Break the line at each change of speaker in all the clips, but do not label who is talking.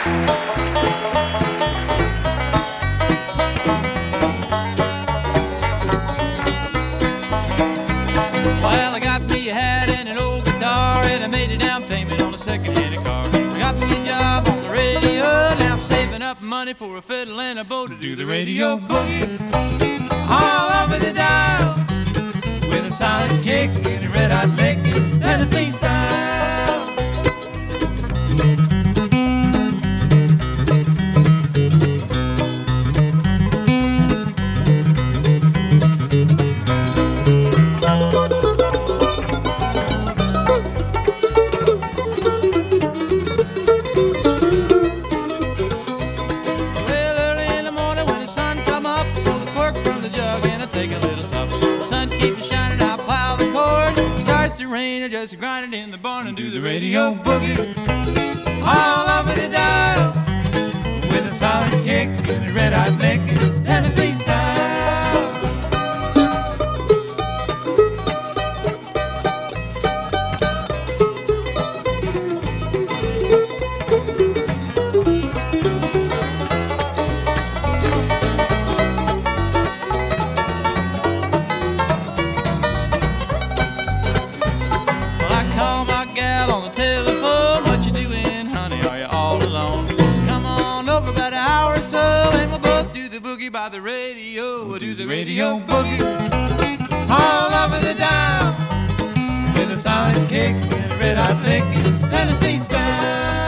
Well, I got me a hat and an old guitar, and I made a down payment on a second-hand car. I got me a job on the radio, now I'm saving up money for a fiddle and a bow to do the radio boogie all over the dial, with a solid kick and a red-hot lick. It's Tennessee style. Just grind it in the barn and do the radio boogie all over the dial, with a solid kick and a red-hot lick. It's Tennessee style. By the radio, we'll do the radio boogie all over the dial, with a solid kick and a red-hot lick. It's Tennessee style.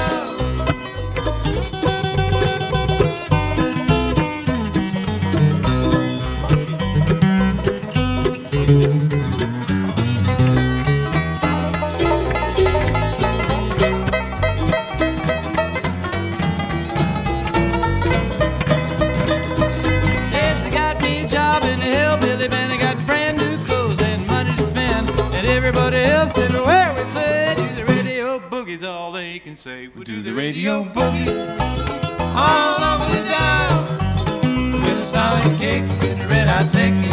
Everybody else everywhere we play, do the radio boogie's all they can say. We'll do the radio boogie all over the dial, with a solid kick and a red-hot lick.